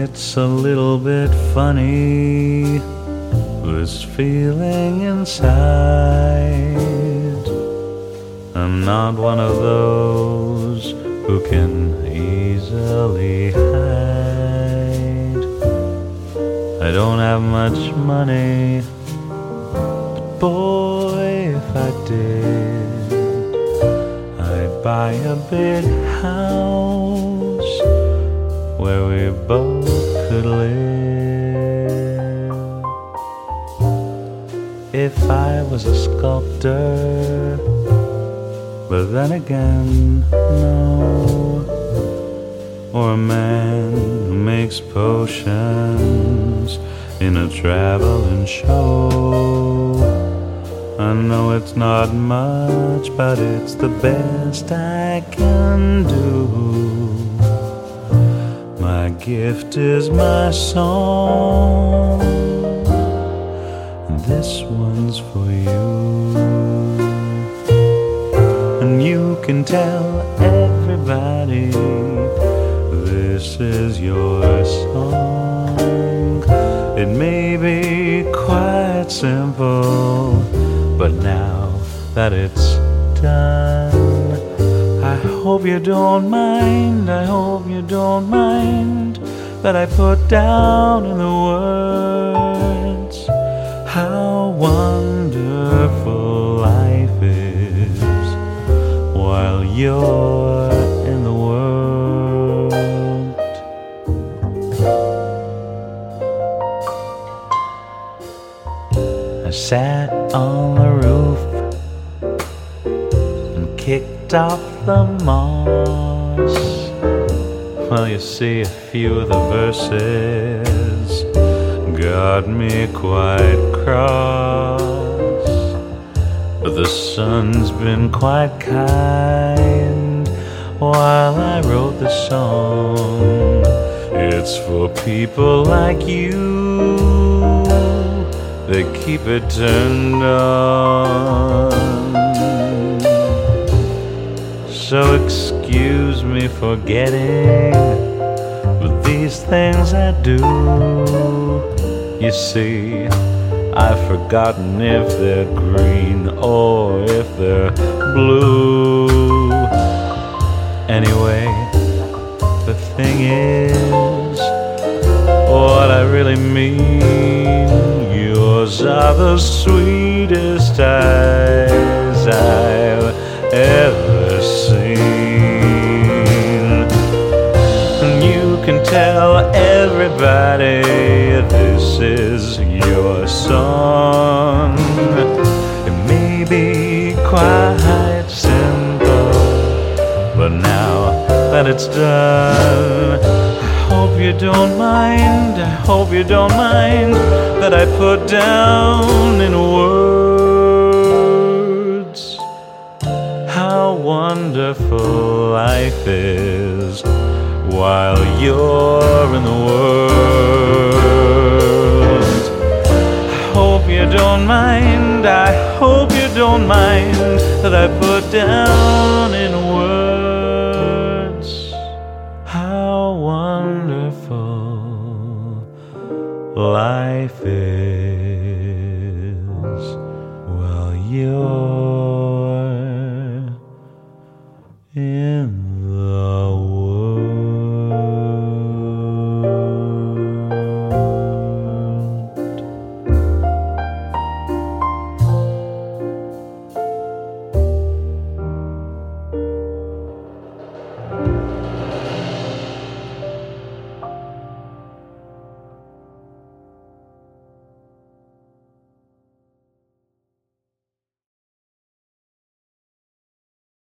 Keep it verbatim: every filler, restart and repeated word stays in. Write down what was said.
It's a little bit funny, this feeling inside. I'm not one of those who can easily hide. I don't have much money, but boy, if I did, I'd buy a big house where we both could live. If I was a sculptor, but then again, no. Or a man who makes potions in a traveling show. I know it's not much, but it's the best I can do. My gift is my song, and this one's for you. And you can tell everybody this is your song. It may be quite simple, but now that it's done, I hope you don't mind, I hope you don't mind that I put down in the words how wonderful life is while you're in the world. I sat on the roof and kicked off the moss. Well, you see, a few of the verses got me quite cross, but the sun's been quite kind while I wrote the song. It's for people like you, they keep it turned on. So excuse me for getting with these things I do. You see, I've forgotten if they're green or if they're blue. Anyway, the thing is, what I really mean, yours are the sweetest eyes I've ever seen. And you can tell everybody this is your song. It may be quite simple, but now that it's done, I hope you don't mind, I hope you don't mind that I put down in words how wonderful life is while you're in the world. I hope you don't mind, I hope you don't mind that I put down in words how wonderful life is.